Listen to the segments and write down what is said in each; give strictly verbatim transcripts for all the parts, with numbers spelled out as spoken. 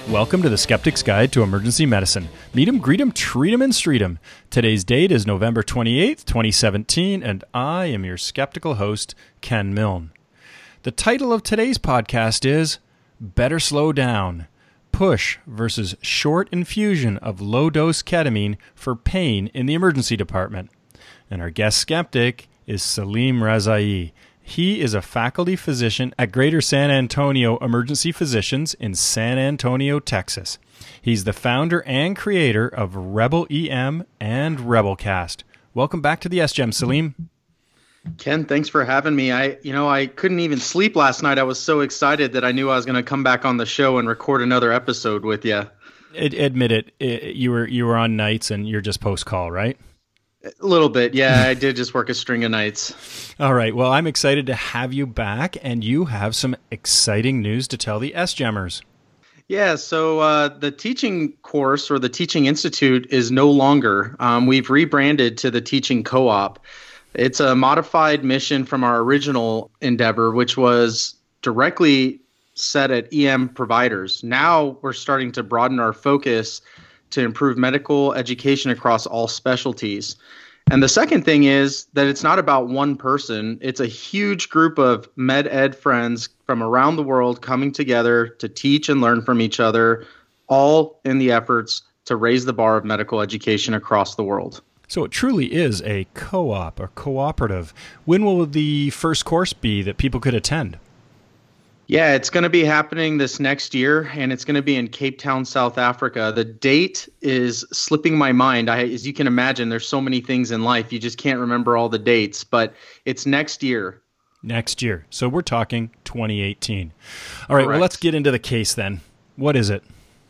Welcome to the Skeptic's Guide to Emergency Medicine. Meet 'em, greet 'em, treat 'em, and street 'em. Today's date is November twenty-eighth, twenty seventeen, and I am your skeptical host, Ken Milne. The title of today's podcast is Better Slow Down. Push versus short infusion of low-dose ketamine for pain in the emergency department. And our guest skeptic is Salim Rezaei. He is a faculty physician at Greater San Antonio Emergency Physicians in San Antonio, Texas. He's the founder and creator of Rebel E M and Rebelcast. Welcome back to the S G E M, Salim. Ken, thanks for having me. I, you know, I couldn't even sleep last night. I was so excited that I knew I was going to come back on the show and record another episode with you. Ad- admit it, it, you were you were on nights and you're just post-call, right? A little bit, yeah. I did just work a string of nights. All right. Well, I'm excited to have you back, and you have some exciting news to tell the S-Gemmers. Yeah, so uh, the teaching course or the Teaching Institute is no longer. Um, we've rebranded to the Teaching Co-op. It's a modified mission from our original endeavor, which was directly set at E M providers. Now we're starting to broaden our focus to improve medical education across all specialties. And the second thing is that it's not about one person. It's a huge group of med ed friends from around the world coming together to teach and learn from each other, all in the efforts to raise the bar of medical education across the world. So it truly is a co-op or cooperative. When will the first course be that people could attend? Yeah, it's going to be happening this next year, and it's going to be in Cape Town, South Africa. The date is slipping my mind. I, as you can imagine, there's so many things in life. You just can't remember all the dates, but it's next year. Next year. So we're talking twenty eighteen. All right, Correct. Well, let's get into the case then. What is it?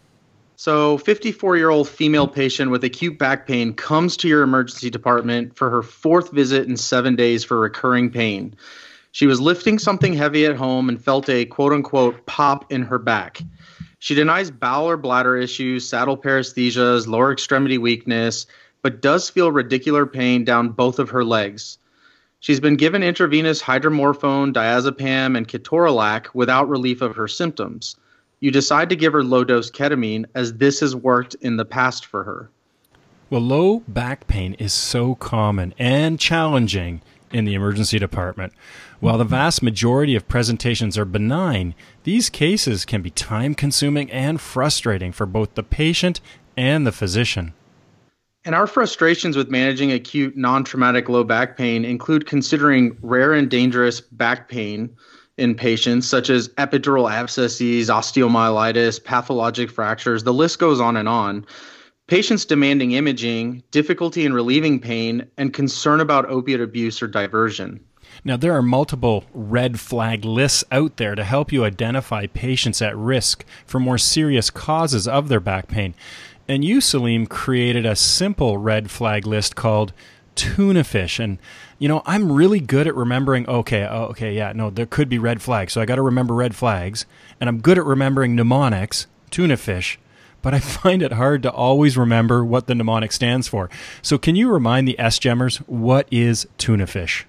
So fifty-four-year-old female patient with acute back pain comes to your emergency department for her fourth visit in seven days for recurring pain. She was lifting something heavy at home and felt a quote-unquote pop in her back. She denies bowel or bladder issues, saddle paresthesias, lower extremity weakness, but does feel radicular pain down both of her legs. She's been given intravenous hydromorphone, diazepam, and ketorolac without relief of her symptoms. You decide to give her low-dose ketamine as this has worked in the past for her. Well, low back pain is so common and challenging in the emergency department. While the vast majority of presentations are benign, these cases can be time-consuming and frustrating for both the patient and the physician. And our frustrations with managing acute non-traumatic low back pain include considering rare and dangerous back pain in patients, such as epidural abscesses, osteomyelitis, pathologic fractures. The list goes on and on. Patients demanding imaging, difficulty in relieving pain, and concern about opiate abuse or diversion. Now, there are multiple red flag lists out there to help you identify patients at risk for more serious causes of their back pain. And you, Salim, created a simple red flag list called tuna fish. And, you know, I'm really good at remembering, okay, oh, okay, yeah, no, there could be red flags. So I got to remember red flags. And I'm good at remembering mnemonics, tuna fish. But I find it hard to always remember what the mnemonic stands for. So can you remind the S-Gemmers, what is tuna fish?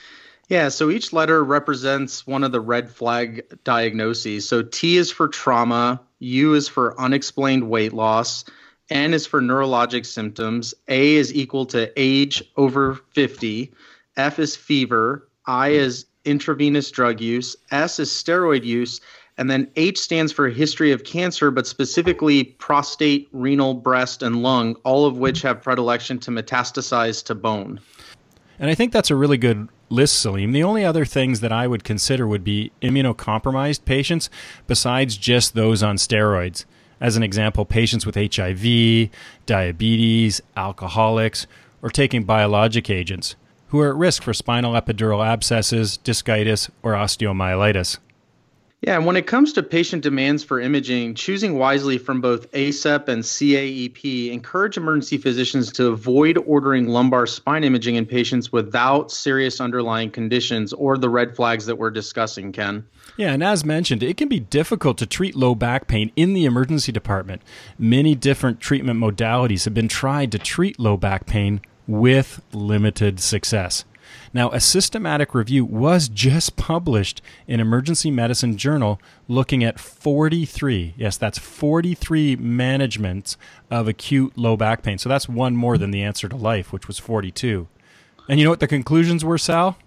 Yeah, so each letter represents one of the red flag diagnoses. So T is for trauma, U is for unexplained weight loss, N is for neurologic symptoms, A is equal to age over fifty, F is fever, I is intravenous drug use, S is steroid use, and then H stands for history of cancer, but specifically prostate, renal, breast, and lung, all of which have predilection to metastasize to bone. And I think that's a really good list, Salim. The only other things that I would consider would be immunocompromised patients besides just those on steroids. As an example, patients with H I V, diabetes, alcoholics, or taking biologic agents who are at risk for spinal epidural abscesses, discitis, or osteomyelitis. Yeah, and when it comes to patient demands for imaging, choosing wisely from both A C E P and C A E P encourage emergency physicians to avoid ordering lumbar spine imaging in patients without serious underlying conditions or the red flags that we're discussing, Ken. Yeah, and as mentioned, it can be difficult to treat low back pain in the emergency department. Many different treatment modalities have been tried to treat low back pain with limited success. Now, a systematic review was just published in Emergency Medicine Journal looking at forty-three, yes, that's forty-three managements of acute low back pain. So that's one more than the Answer to Life, which was forty-two. And you know what the conclusions were, Sal?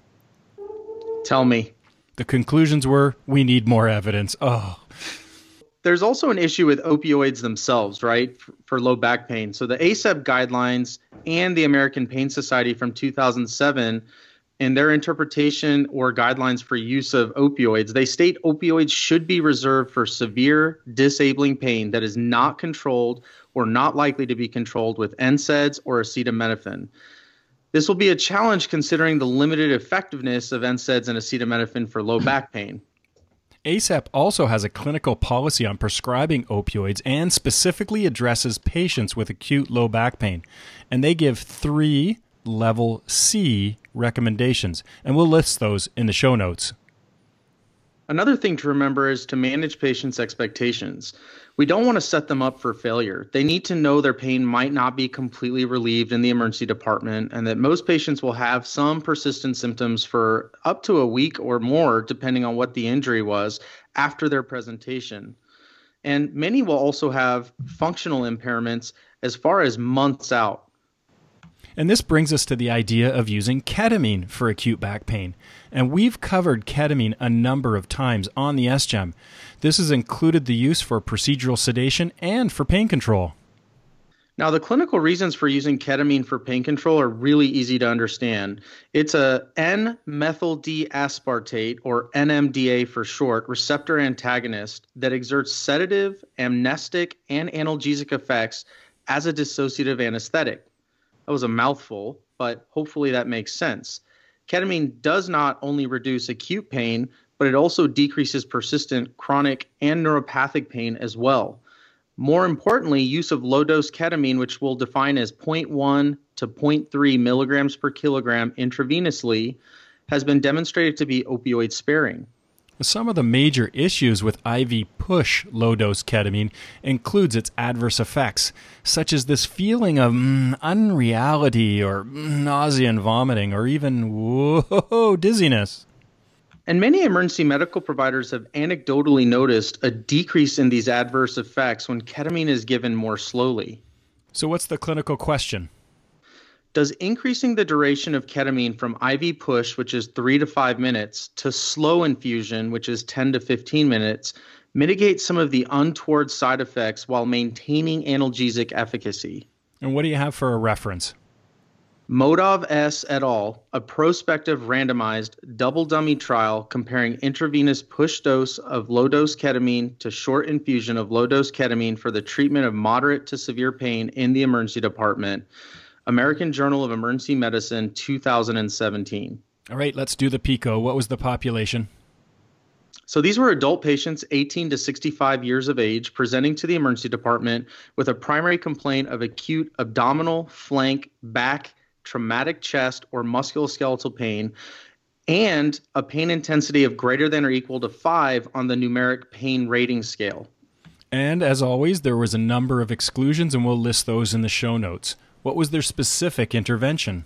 Tell me. The conclusions were, we need more evidence. Oh. There's also an issue with opioids themselves, right, for, for low back pain. So the A C E P guidelines and the American Pain Society from two thousand seven, in their interpretation or guidelines for use of opioids, they state opioids should be reserved for severe disabling pain that is not controlled or not likely to be controlled with N SAIDs or acetaminophen. This will be a challenge considering the limited effectiveness of N SAIDs and acetaminophen for low back pain. A C E P also has a clinical policy on prescribing opioids and specifically addresses patients with acute low back pain. And they give three level C recommendations, and we'll list those in the show notes. Another thing to remember is to manage patients' expectations. We don't want to set them up for failure. They need to know their pain might not be completely relieved in the emergency department and that most patients will have some persistent symptoms for up to a week or more, depending on what the injury was, after their presentation. And many will also have functional impairments as far as months out. And this brings us to the idea of using ketamine for acute back pain. And we've covered ketamine a number of times on the S G E M. This has included the use for procedural sedation and for pain control. Now, the clinical reasons for using ketamine for pain control are really easy to understand. It's a N-methyl D-aspartate, or N M D A for short, receptor antagonist that exerts sedative, amnestic, and analgesic effects as a dissociative anesthetic. That was a mouthful, but hopefully that makes sense. Ketamine does not only reduce acute pain, but it also decreases persistent chronic and neuropathic pain as well. More importantly, use of low-dose ketamine, which we'll define as zero point one to zero point three milligrams per kilogram intravenously, has been demonstrated to be opioid sparing. Some of the major issues with I V push low-dose ketamine includes its adverse effects, such as this feeling of mm, unreality or mm, nausea and vomiting, or even whoa, dizziness. And many emergency medical providers have anecdotally noticed a decrease in these adverse effects when ketamine is given more slowly. So what's the clinical question? Does increasing the duration of ketamine from I V push, which is three to five minutes, to slow infusion, which is ten to fifteen minutes, mitigate some of the untoward side effects while maintaining analgesic efficacy? And what do you have for a reference? Modov S et al., a prospective randomized double dummy trial comparing intravenous push dose of low-dose ketamine to short infusion of low-dose ketamine for the treatment of moderate to severe pain in the emergency department. American Journal of Emergency Medicine, two thousand seventeen. All right, let's do the PICO. What was the population? So these were adult patients eighteen to sixty-five years of age presenting to the emergency department with a primary complaint of acute abdominal, flank, back, traumatic chest, or musculoskeletal pain, and a pain intensity of greater than or equal to five on the numeric pain rating scale. And as always, there was a number of exclusions, and we'll list those in the show notes. What was their specific intervention?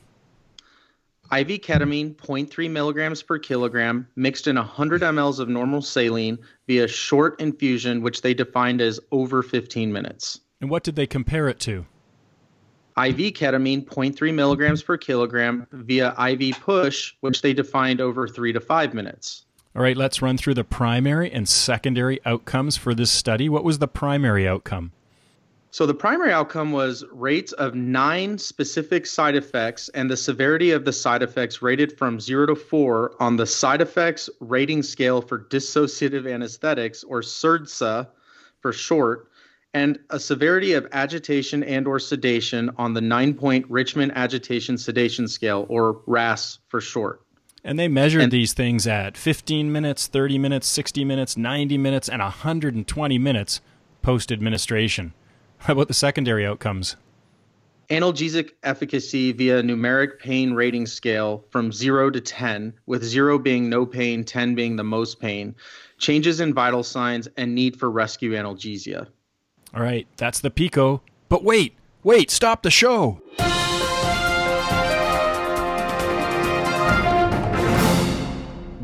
I V ketamine, zero point three milligrams per kilogram, mixed in one hundred milliliters of normal saline via short infusion, which they defined as over fifteen minutes. And what did they compare it to? I V ketamine, zero point three milligrams per kilogram via I V push, which they defined over three to five minutes. All right, let's run through the primary and secondary outcomes for this study. What was the primary outcome? So the primary outcome was rates of nine specific side effects and the severity of the side effects rated from zero to four on the side effects rating scale for dissociative anesthetics, or S R D S A for short, and a severity of agitation and or sedation on the nine-point Richmond Agitation Sedation Scale, or R A S for short. And they measured and, these things at fifteen minutes, thirty minutes, sixty minutes, ninety minutes, and one hundred twenty minutes post-administration. How about the secondary outcomes? Analgesic efficacy via numeric pain rating scale from zero to ten, with zero being no pain, ten being the most pain, changes in vital signs, and need for rescue analgesia. All right, that's the PICO. But wait, wait, stop the show.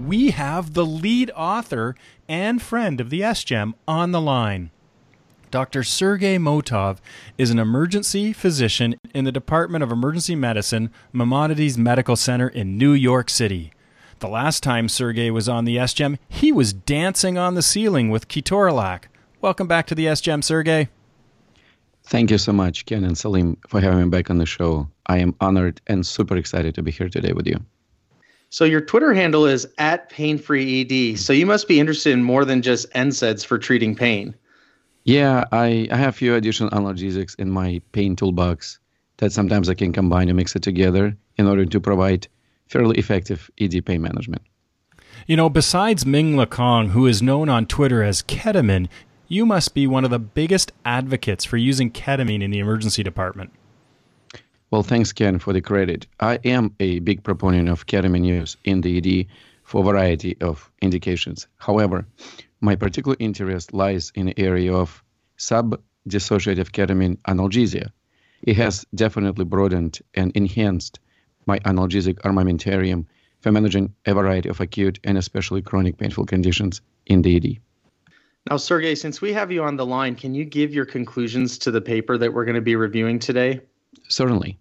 we have the lead author and friend of the S G E M on the line. Doctor Sergey Motov is an emergency physician in the Department of Emergency Medicine, Maimonides Medical Center in New York City. The last time Sergey was on the S G E M, he was dancing on the ceiling with Ketorolac. Welcome back to the S G E M, Sergey. Thank you so much, Ken and Salim, for having me back on the show. I am honored and super excited to be here today with you. So your Twitter handle is at PainFreeED, so you must be interested in more than just N SAIDs for treating pain. Yeah, I, I have a few additional analgesics in my pain toolbox that sometimes I can combine and mix it together in order to provide fairly effective E D pain management. You know, besides Ming Lekong, who is known on Twitter as Ketamine, you must be one of the biggest advocates for using ketamine in the emergency department. Well, thanks, Ken, for the credit. I am a big proponent of ketamine use in the E D for a variety of indications. However, my particular interest lies in the area of sub-dissociative ketamine analgesia. It has definitely broadened and enhanced my analgesic armamentarium for managing a variety of acute and especially chronic painful conditions in the E D. Now, Sergey, since we have you on the line, can you give your conclusions to the paper that we're going to be reviewing today? Certainly.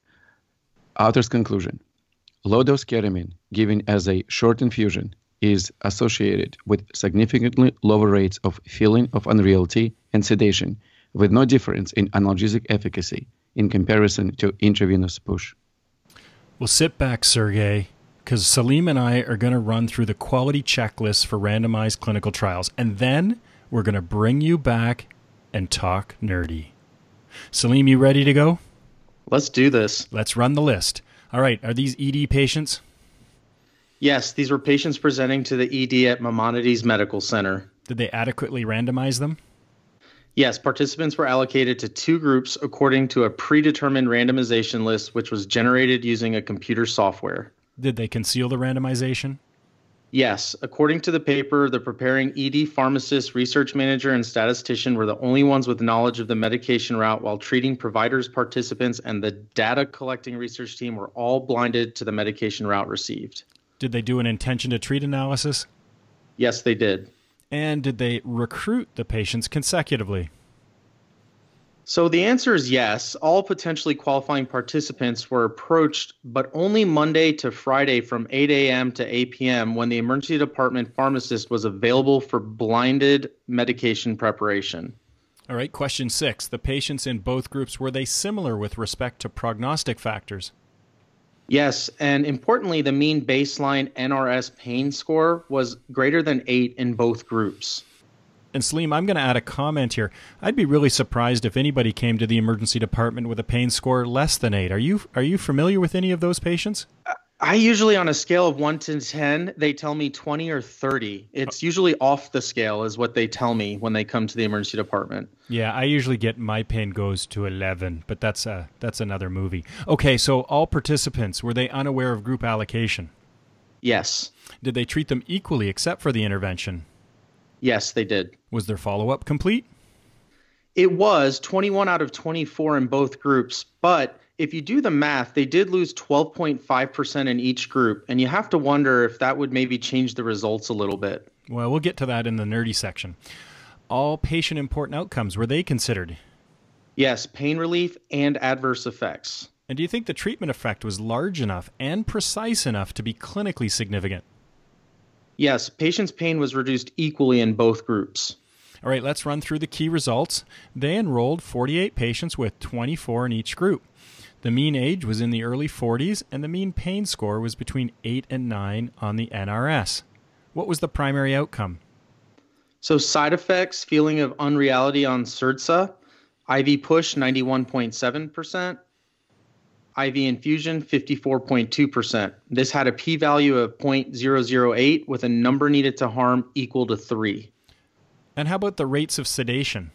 Author's conclusion. Low-dose ketamine given as a short infusion is associated with significantly lower rates of feeling of unreality and sedation, with no difference in analgesic efficacy in comparison to intravenous push. Well, sit back, Sergey, because Salim and I are going to run through the quality checklists for randomized clinical trials, and then we're going to bring you back and talk nerdy. Salim, you ready to go? Let's do this. Let's run the list. All right, are these E D patients? Yes, these were patients presenting to the E D at Maimonides Medical Center. Did they adequately randomize them? Yes, participants were allocated to two groups according to a predetermined randomization list, which was generated using a computer software. Did they conceal the randomization? Yes, according to the paper, the preparing E D pharmacist, research manager, and statistician were the only ones with knowledge of the medication route, while treating providers, participants, and the data collecting research team were all blinded to the medication route received. Did they do an intention to treat analysis? Yes, they did. And did they recruit the patients consecutively? So the answer is yes. All potentially qualifying participants were approached, but only Monday to Friday from eight a.m. to eight p.m. when the emergency department pharmacist was available for blinded medication preparation. All right, question six. The patients in both groups, were they similar with respect to prognostic factors? Yes, and importantly, the mean baseline N R S pain score was greater than eight in both groups. And Salim, I'm going to add a comment here. I'd be really surprised if anybody came to the emergency department with a pain score less than eight. Are you are you familiar with any of those patients? I usually, on a scale of one to ten, they tell me twenty or thirty. It's usually off the scale is what they tell me when they come to the emergency department. Yeah, I usually get my pain goes to eleven, but that's a, that's another movie. Okay, so all participants, were they unaware of group allocation? Yes. Did they treat them equally except for the intervention? Yes, they did. Was their follow-up complete? It was twenty-one out of twenty-four in both groups, but if you do the math, they did lose twelve point five percent in each group, and you have to wonder if that would maybe change the results a little bit. Well, we'll get to that in the nerdy section. All patient-important outcomes, were they considered? Yes, pain relief and adverse effects. And do you think the treatment effect was large enough and precise enough to be clinically significant? Yes, patients' pain was reduced equally in both groups. All right, let's run through the key results. They enrolled forty-eight patients with twenty-four in each group. The mean age was in the early forties, and the mean pain score was between eight and nine on the N R S. What was the primary outcome? So side effects, feeling of unreality on C E R D S A, I V push ninety-one point seven percent, I V infusion fifty-four point two percent. This had a p-value of zero point zero zero eight with a number needed to harm equal to three. And how about the rates of sedation?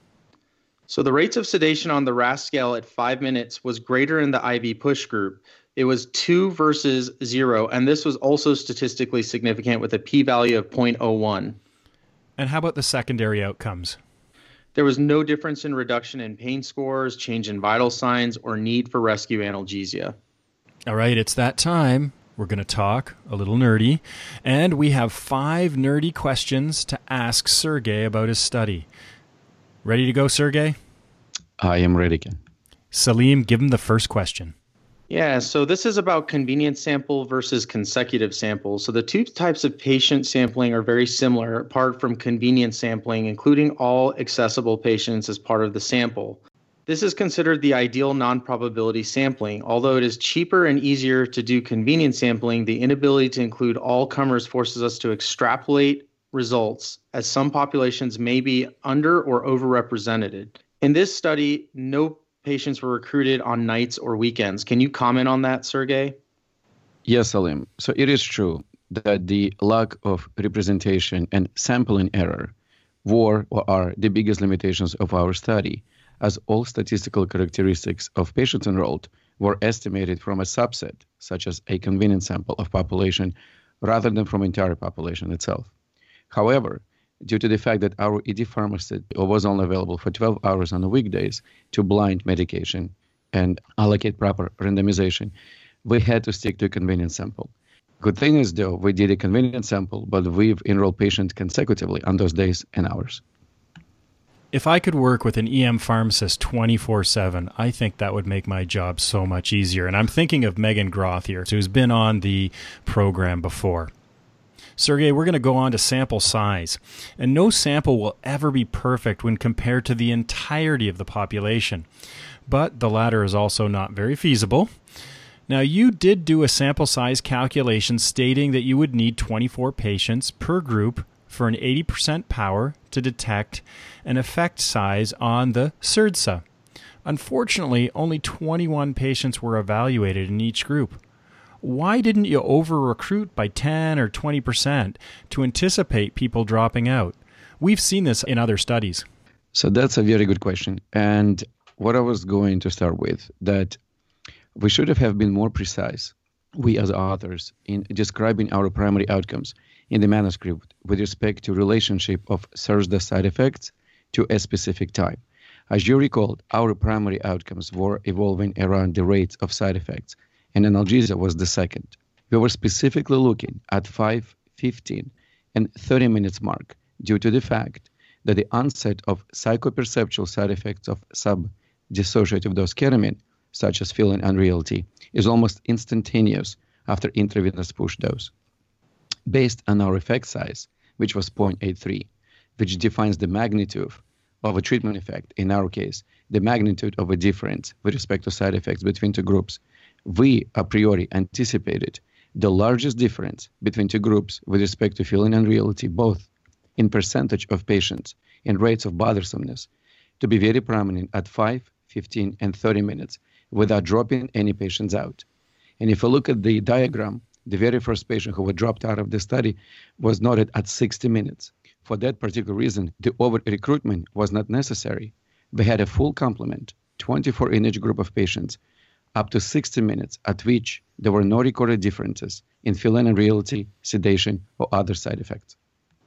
So the rates of sedation on the R A S scale at five minutes was greater in the I V push group. It was two versus zero, and this was also statistically significant with a p-value of zero point zero one. And how about the secondary outcomes? There was no difference in reduction in pain scores, change in vital signs, or need for rescue analgesia. All right, it's that time. We're going to talk a little nerdy, and we have five nerdy questions to ask Sergey about his study. Ready to go, Sergey? I am ready, Ken. Salim, give him the first question. Yeah, so this is about convenient sample versus consecutive sample. So the two types of patient sampling are very similar, apart from convenient sampling, including all accessible patients as part of the sample. This is considered the ideal non-probability sampling. Although it is cheaper and easier to do convenient sampling, the inability to include all comers forces us to extrapolate results, as some populations may be under or overrepresented. In this study, no patients were recruited on nights or weekends. Can you comment on that, Sergey? Yes, Salim. So it is true that the lack of representation and sampling error were or are the biggest limitations of our study, as all statistical characteristics of patients enrolled were estimated from a subset, such as a convenient sample of population, rather than from entire population itself. However, due to the fact that our E D pharmacist was only available for twelve hours on the weekdays to blind medication and allocate proper randomization, we had to stick to a convenient sample. Good thing is, though, we did a convenient sample, but we've enrolled patients consecutively on those days and hours. If I could work with an E M pharmacist twenty-four seven, I think that would make my job so much easier. And I'm thinking of Megan Groth here, who's been on the program before. Sergey, we're going to go on to sample size. And no sample will ever be perfect when compared to the entirety of the population. But the latter is also not very feasible. Now, you did do a sample size calculation stating that you would need twenty-four patients per group for an eighty percent power to detect an effect size on the S R D S A. Unfortunately, only twenty-one patients were evaluated in each group. Why didn't you over-recruit by ten or twenty percent to anticipate people dropping out? We've seen this in other studies. So that's a very good question. And what I was going to start with, that we should have been more precise, we as authors, in describing our primary outcomes in the manuscript with respect to relationship of S R D S A side effects to a specific time. As you recall, our primary outcomes were evolving around the rates of side effects, and analgesia was the second. We were specifically looking at five, fifteen, and thirty minutes mark due to the fact that the onset of psychoperceptual side effects of sub-dissociative dose ketamine, such as feeling unreality, is almost instantaneous after intravenous push dose. Based on our effect size, which was zero point eight three, which defines the magnitude of a treatment effect, in our case, the magnitude of a difference with respect to side effects between two groups, we a priori anticipated the largest difference between two groups with respect to feeling unreality, both in percentage of patients and rates of bothersomeness, to be very prominent at five, fifteen, and thirty minutes without dropping any patients out. And if you look at the diagram, the very first patient who had dropped out of the study was noted at sixty minutes. For that particular reason, the over-recruitment was not necessary. We had a full complement, twenty-four in each group of patients, up to sixty minutes, at which there were no recorded differences in feeling unreality, sedation, or other side effects.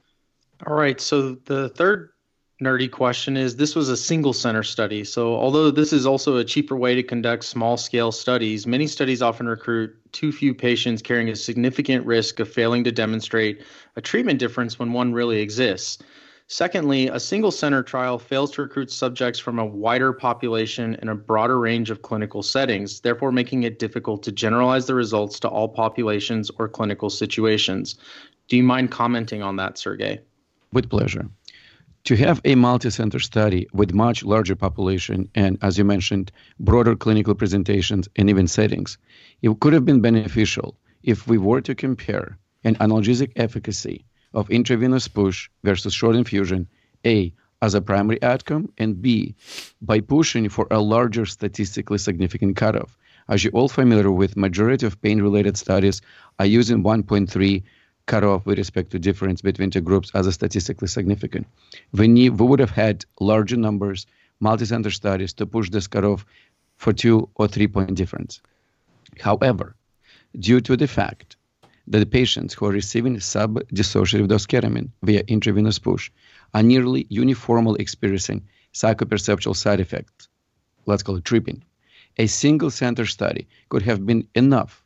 All right, so the third nerdy question is, this was a single center study. So although this is also a cheaper way to conduct small scale studies, many studies often recruit too few patients carrying a significant risk of failing to demonstrate a treatment difference when one really exists. Secondly, a single center trial fails to recruit subjects from a wider population in a broader range of clinical settings, therefore making it difficult to generalize the results to all populations or clinical situations. Do you mind commenting on that, Sergey? With pleasure. To have a multi-center study with much larger population and, as you mentioned, broader clinical presentations and even settings, it could have been beneficial if we were to compare an analgesic efficacy of intravenous push versus short infusion, A, as a primary outcome, and B, by pushing for a larger statistically significant cutoff. As you're all familiar with, majority of pain-related studies are using one point three cutoff with respect to difference between two groups as a statistically significant. We, need, we would have had larger numbers, multi-center studies to push this cutoff for two or three point difference. However, due to the fact that the patients who are receiving sub-dissociative dose ketamine via intravenous push are nearly uniformly experiencing psychoperceptual side effects, let's call it tripping, a single center study could have been enough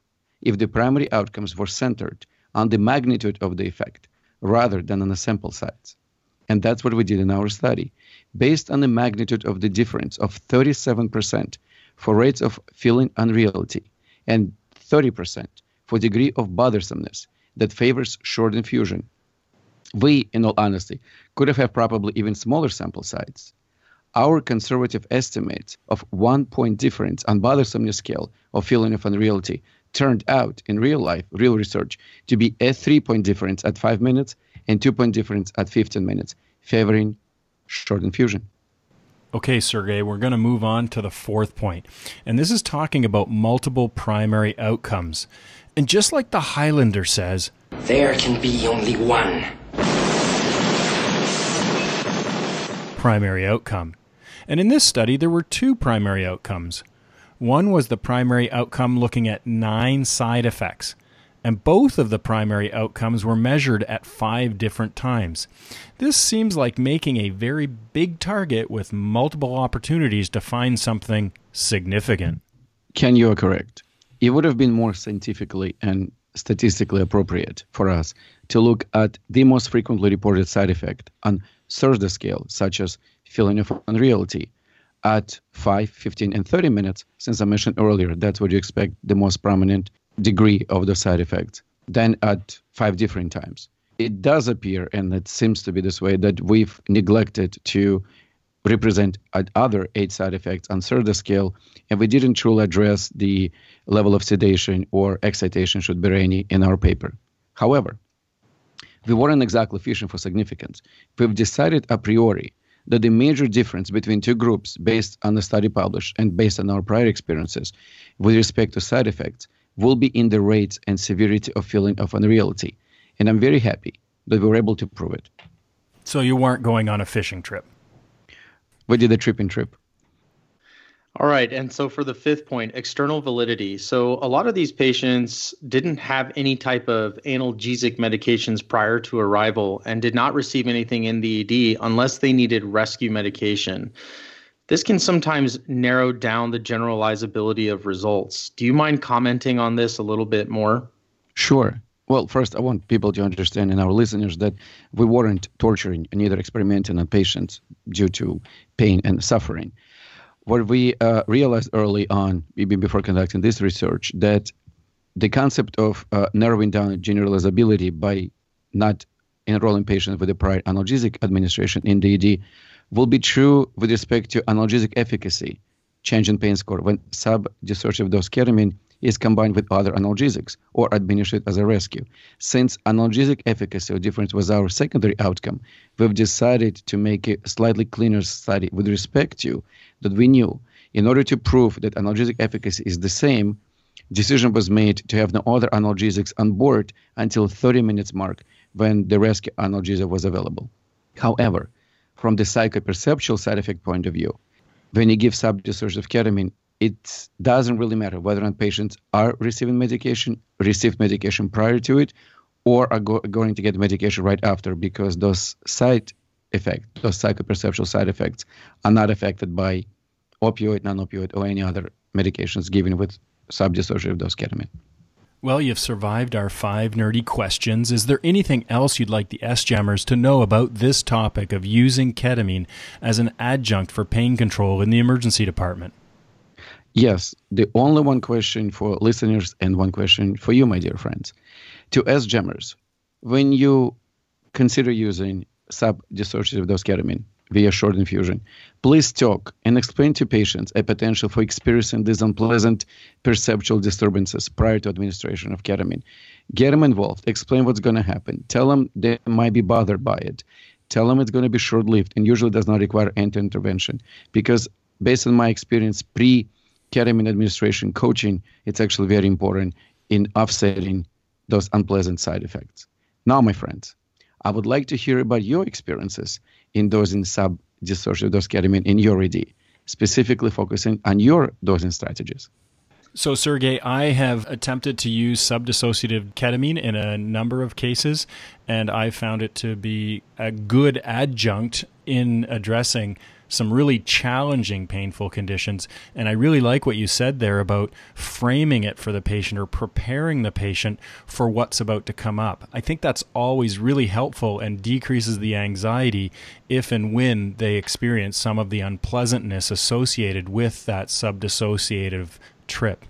if the primary outcomes were centered on the magnitude of the effect rather than on the sample size. And that's what we did in our study. Based on the magnitude of the difference of thirty-seven percent for rates of feeling unreality and thirty percent for degree of bothersomeness that favors short infusion, we, in all honesty, could have had probably even smaller sample size. Our conservative estimates of one point difference on bothersomeness scale of feeling of unreality turned out in real life, real research, to be a three point difference at five minutes and two point difference at fifteen minutes, favoring short infusion. Okay, Sergey, we're going to move on to the fourth point. And this is talking about multiple primary outcomes. And just like the Highlander says, there can be only one primary outcome. And in this study, there were two primary outcomes. One was the primary outcome looking at nine side effects, and both of the primary outcomes were measured at five different times. This seems like making a very big target with multiple opportunities to find something significant. Ken, you are correct. It would have been more scientifically and statistically appropriate for us to look at the most frequently reported side effect on SIRSDA scale, such as feeling of unreality, at five, fifteen, and thirty minutes, since I mentioned earlier, that's what you expect the most prominent degree of the side effects, then at five different times. It does appear, and it seems to be this way, that we've neglected to represent other eight side effects on SIRSDA scale, and we didn't truly address the level of sedation or excitation, should there be any, in our paper. However, we weren't exactly fishing for significance. We've decided a priori that the major difference between two groups based on the study published and based on our prior experiences with respect to side effects will be in the rates and severity of feeling of unreality. And I'm very happy that we were able to prove it. So you weren't going on a fishing trip? We did a tripping trip. All right. And so for the fifth point, external validity. So a lot of these patients didn't have any type of analgesic medications prior to arrival and did not receive anything in the E D unless they needed rescue medication. This can sometimes narrow down the generalizability of results. Do you mind commenting on this a little bit more? Sure. Well, first, I want people to understand, and our listeners, that we weren't torturing, neither experimenting on patients due to pain and suffering. What we uh, realized early on, even before conducting this research, that the concept of uh, narrowing down generalizability by not enrolling patients with a prior analgesic administration in the E D will be true with respect to analgesic efficacy, change in pain score, when sub-dissociative dose ketamine is combined with other analgesics or administered as a rescue. Since analgesic efficacy or difference was our secondary outcome, we've decided to make a slightly cleaner study with respect to that we knew. In order to prove that analgesic efficacy is the same, decision was made to have no other analgesics on board until thirty minutes mark when the rescue analgesic was available. However, from the psychoperceptual side effect point of view, when you give sub-dissociative ketamine, it doesn't really matter whether or not patients are receiving medication, received medication prior to it, or are go- going to get medication right after, because those side effects, those psychoperceptual side effects, are not affected by opioid, non-opioid, or any other medications given with sub-dissociative dose ketamine. Well, you've survived our five nerdy questions. Is there anything else you'd like the S-Jammers to know about this topic of using ketamine as an adjunct for pain control in the emergency department? Yes, the only one question for listeners and one question for you, my dear friends. To S-Jammers, when you consider using sub-dissociative dose ketamine via short infusion, please talk and explain to patients a potential for experiencing these unpleasant perceptual disturbances prior to administration of ketamine. Get them involved, explain what's going to happen, tell them they might be bothered by it, tell them it's going to be short-lived and usually does not require anti-intervention, because based on my experience pre-ketamine administration coaching, it's actually very important in offsetting those unpleasant side effects. Now, my friends, I would like to hear about your experiences in dosing sub-dissociative dose ketamine in your E D, specifically focusing on your dosing strategies. So, Sergey, I have attempted to use sub-dissociative ketamine in a number of cases, and I found it to be a good adjunct in addressing some really challenging painful conditions. And I really like what you said there about framing it for the patient or preparing the patient for what's about to come up. I think that's always really helpful and decreases the anxiety if and when they experience some of the unpleasantness associated with that subdissociative trip.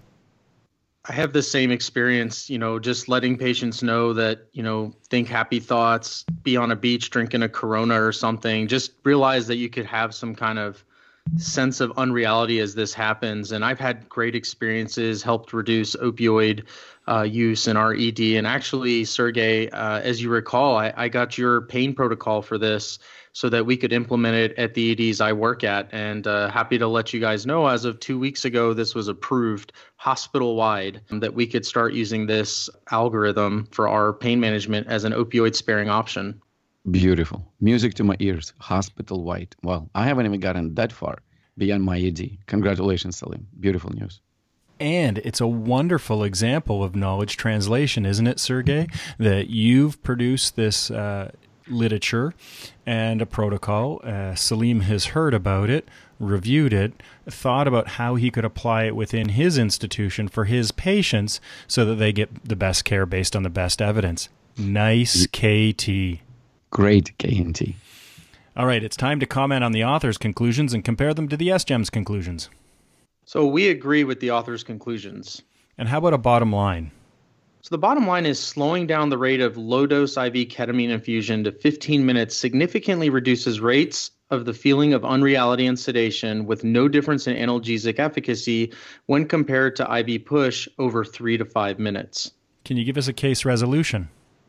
I have the same experience, you know, just letting patients know that, you know, think happy thoughts, be on a beach drinking a Corona or something. Just realize that you could have some kind of sense of unreality as this happens. And I've had great experiences, helped reduce opioid uh, use in our E D. And actually, Sergey, uh, as you recall, I, I got your pain protocol for this so that we could implement it at the E Ds I work at. And uh, happy to let you guys know, as of two weeks ago, this was approved hospital-wide, that we could start using this algorithm for our pain management as an opioid-sparing option. Beautiful. Music to my ears, hospital-wide. Well, I haven't even gotten that far beyond my E D. Congratulations, Salim. Beautiful news. And it's a wonderful example of knowledge translation, isn't it, Sergey? That you've produced this uh, literature and a protocol. Uh, Salim has heard about it, reviewed it, thought about how he could apply it within his institution for his patients so that they get the best care based on the best evidence. Nice K T. Great K N T. All right, it's time to comment on the author's conclusions and compare them to the S G E M's conclusions. So we agree with the author's conclusions. And how about a bottom line? So the bottom line is slowing down the rate of low-dose I V ketamine infusion to fifteen minutes significantly reduces rates of the feeling of unreality and sedation with no difference in analgesic efficacy when compared to I V push over three to five minutes. Can you give us a case resolution?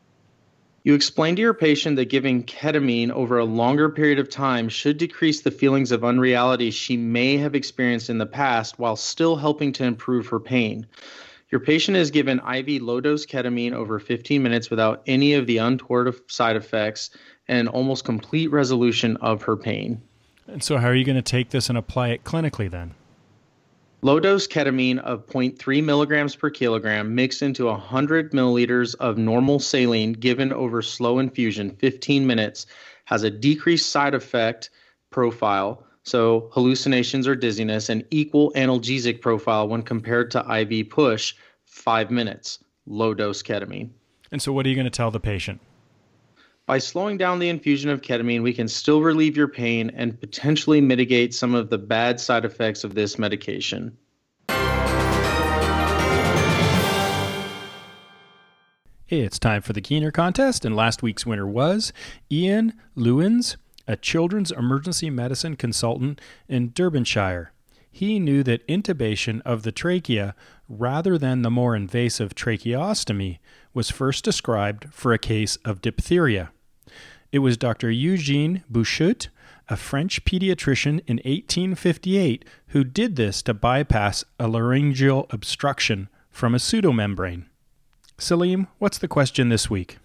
You explain to your patient that giving ketamine over a longer period of time should decrease the feelings of unreality she may have experienced in the past while still helping to improve her pain. Your patient is given I V low-dose ketamine over fifteen minutes without any of the untoward side effects and almost complete resolution of her pain. And so how are you going to take this and apply it clinically then? Low-dose ketamine of zero point three milligrams per kilogram mixed into one hundred milliliters of normal saline given over slow infusion, fifteen minutes, has a decreased side effect profile, so hallucinations or dizziness, and equal analgesic profile when compared to I V push, five minutes, low-dose ketamine. And so what are you going to tell the patient? By slowing down the infusion of ketamine, we can still relieve your pain and potentially mitigate some of the bad side effects of this medication. It's time for the Keener contest, and last week's winner was Ian Lewins, a children's emergency medicine consultant in Derbyshire. He knew that intubation of the trachea rather than the more invasive tracheostomy was first described for a case of diphtheria. It was Doctor Eugene Bouchut, a French pediatrician in eighteen fifty-eight, who did this to bypass a laryngeal obstruction from a pseudomembrane. Salim, what's the question this week?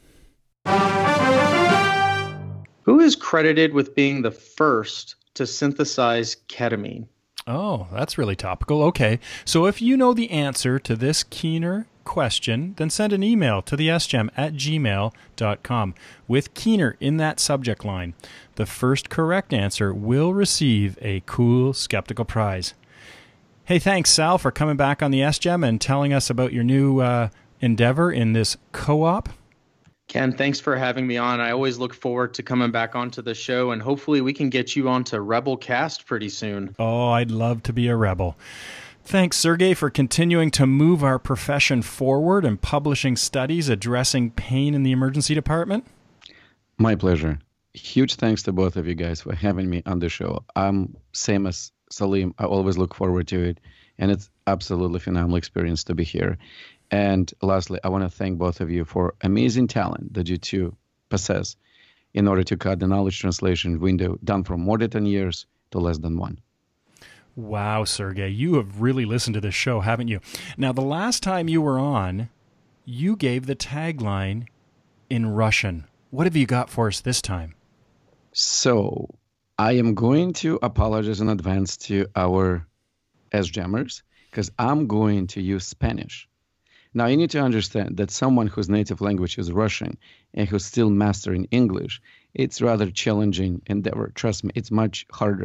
Who is credited with being the first to synthesize ketamine? Oh, that's really topical. Okay, so if you know the answer to this Keener question, then send an email to the S G E M at gmail dot com with Keener in that subject line. The first correct answer will receive a cool skeptical prize. Hey, thanks, Sal, for coming back on the S G E M and telling us about your new uh, endeavor in this co-op. Ken, thanks for having me on. I always look forward to coming back onto the show, and hopefully we can get you onto Rebel Cast pretty soon. Oh, I'd love to be a rebel. Thanks, Sergey, for continuing to move our profession forward and publishing studies addressing pain in the emergency department. My pleasure. Huge thanks to both of you guys for having me on the show. I'm same as Salim. I always look forward to it, and it's absolutely phenomenal experience to be here. And lastly, I want to thank both of you for amazing talent that you two possess in order to cut the knowledge translation window down from more than ten years to less than one. Wow, Sergey, you have really listened to this show, haven't you? Now, the last time you were on, you gave the tagline in Russian. What have you got for us this time? So I am going to apologize in advance to our S-Jammers because I'm going to use Spanish. Now, you need to understand that someone whose native language is Russian and who's still mastering English, it's rather challenging endeavor. Trust me, it's much harder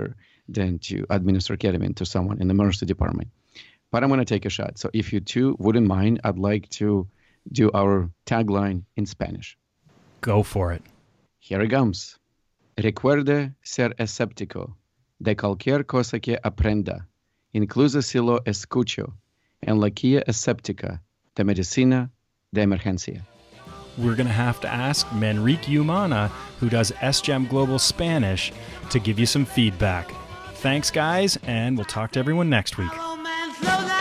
than to administer ketamine to someone in the emergency department. But I'm going to take a shot. So if you two wouldn't mind, I'd like to do our tagline in Spanish. Go for it. Here it comes. Recuerde ser escéptico de cualquier cosa que aprenda, incluso si lo escucho en la guía escéptica de medicina de emergencia. We're going to have to ask Manrique Umana, who does S G E M Global Spanish, to give you some feedback. Thanks, guys, and we'll talk to everyone next week.